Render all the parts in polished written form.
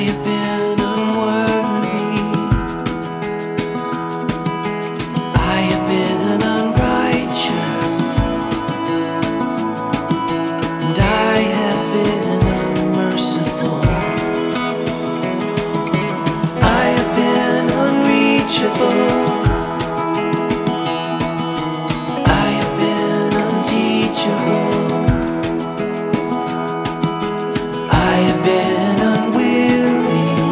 have been unworthy. I have been unrighteous, and I have been unmerciful. I have been unreachable. I have been unteachable. I have been unwilling,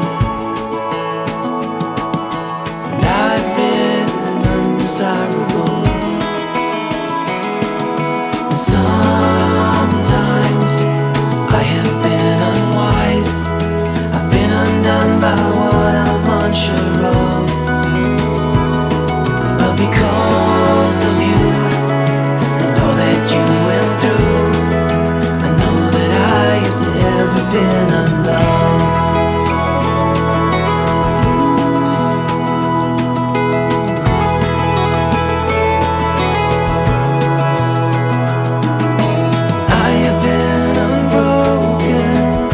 and I've been undesirable. And sometimes I have been unwise. I've been undone by what I'm unsure of. But because of you and all that you went through, I know that I have never been unloved. I have been unbroken.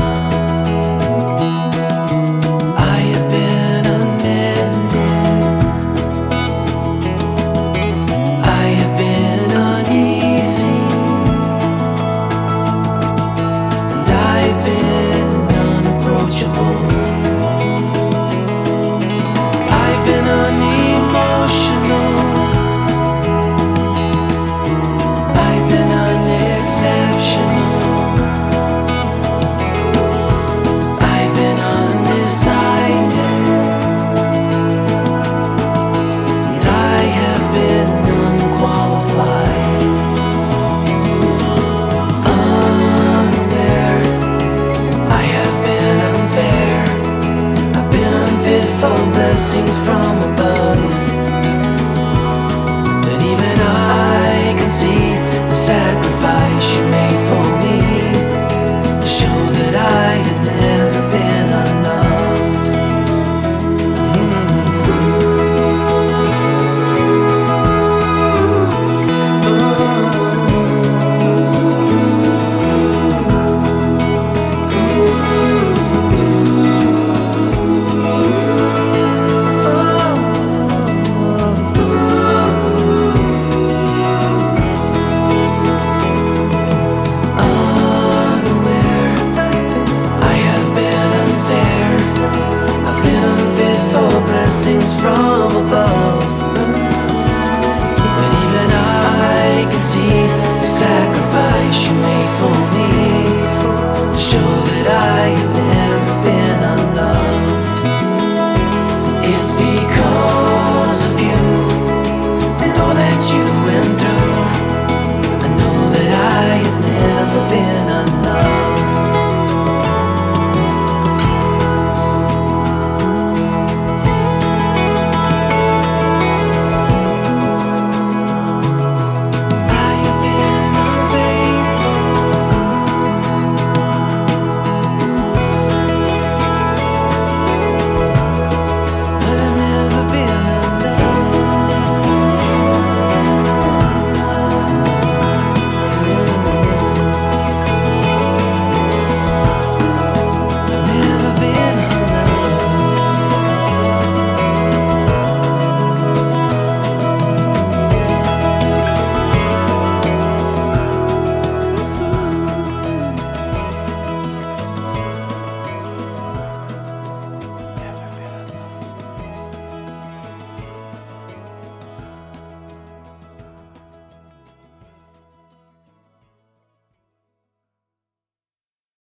I have been unmended. I have been uneasy, and I've been unapproachable. I've been unemotional. I've been unexceptional. I've been undecided, and I have been unqualified. Unaware, I have been unfair. I've been unfit for blessings from above.